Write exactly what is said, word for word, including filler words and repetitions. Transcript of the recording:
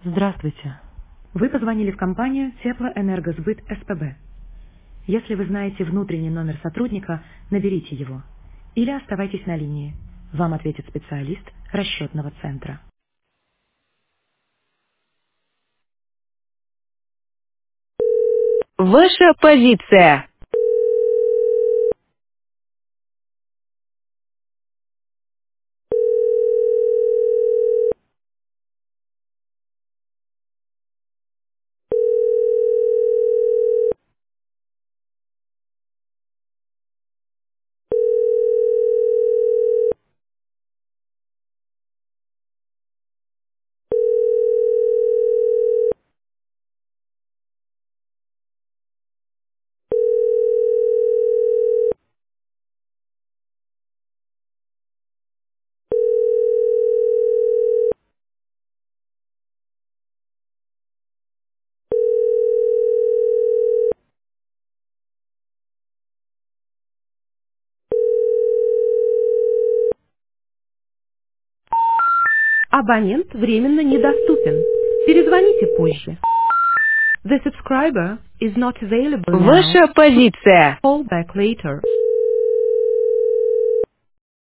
Здравствуйте. Вы позвонили в компанию Теплоэнергосбыт СПБ. Если вы знаете внутренний номер сотрудника, наберите его. Или оставайтесь на линии. Вам ответит специалист расчетного центра. Ваша позиция. Абонент временно недоступен. Перезвоните позже. The subscriber is not available now. Ваша позиция. Call back later.